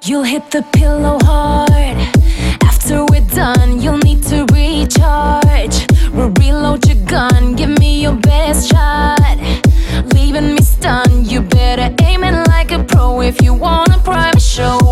You'll hit the pillow hard. After we're done, you'll need to recharge. Reload your gun, give me your best shot. Leaving me stunned, you better aim it like a pro if you want a private show.